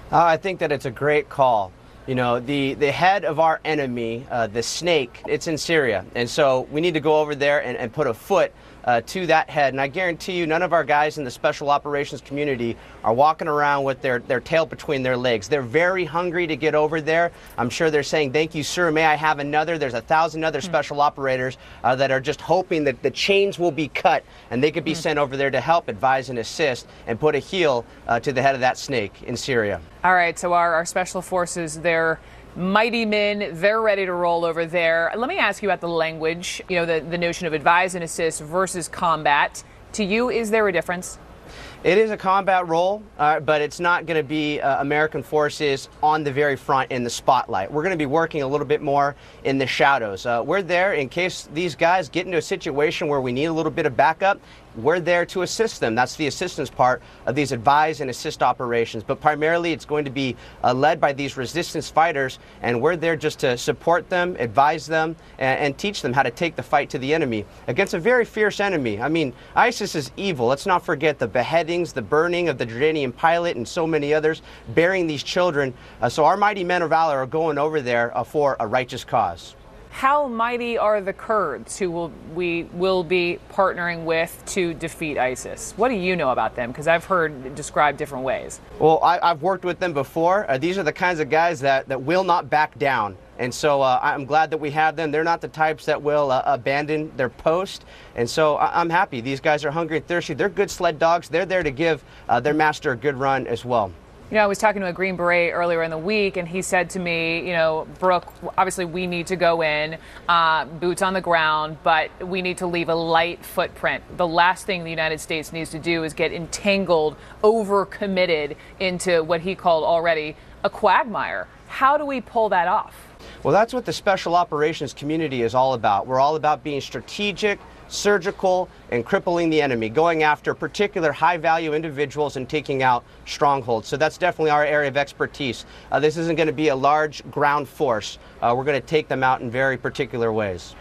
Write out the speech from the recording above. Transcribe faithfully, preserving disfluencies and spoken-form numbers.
Uh, I think that it's a great call. You know, the, the head of our enemy, uh, the snake, it's in Syria. And so we need to go over there and, and put a foot uh, to that head. And I guarantee you, none of our guys in the special operations community are walking around with their, their tail between their legs. They're very hungry to get over there. I'm sure they're saying, thank you, sir, may I have another? There's a thousand other special operators uh, that are just hoping that the chains will be cut and they could be mm. sent over there to help advise and assist and put a heel uh, to the head of that snake in Syria. All right, so our, our special forces, they're mighty men, they're ready to roll over there. Let me ask you about the language, you know, the, the notion of advise and assist versus combat. To you, is there a difference? It is a combat role, uh, but it's not going to be uh, American forces on the very front in the spotlight. We're going to be working a little bit more in the shadows. Uh, we're there in case these guys get into a situation where we need a little bit of backup. We're there to assist them. That's the assistance part of these advise and assist operations. But primarily, it's going to be uh, led by these resistance fighters, and we're there just to support them, advise them, and, and teach them how to take the fight to the enemy against a very fierce enemy. I mean, ISIS is evil. Let's not forget the beheadings, the burning of the Jordanian pilot, and so many others, burying these children. Uh, so our mighty men of valor are going over there uh, for a righteous cause. How mighty are the Kurds who will we will be partnering with to defeat ISIS? What do you know about them? Because I've heard described different ways. Well, I, I've worked with them before. Uh, these are the kinds of guys that, that will not back down. And so uh, I'm glad that we have them. They're not the types that will uh, abandon their post. And so I- I'm happy. These guys are hungry and thirsty. They're good sled dogs. They're there to give uh, their master a good run as well. You know, I was talking to a Green Beret earlier in the week, and he said to me, you know, Brooke, obviously we need to go in, uh, boots on the ground, but we need to leave a light footprint. The last thing the United States needs to do is get entangled, overcommitted into what he called already a quagmire. How do we pull that off? Well, that's what the special operations community is all about. We're all about being strategic, surgical, and crippling the enemy, going after particular high-value individuals and taking out strongholds. So that's definitely our area of expertise. Uh, this isn't going to be a large ground force. Uh, we're going to take them out in very particular ways.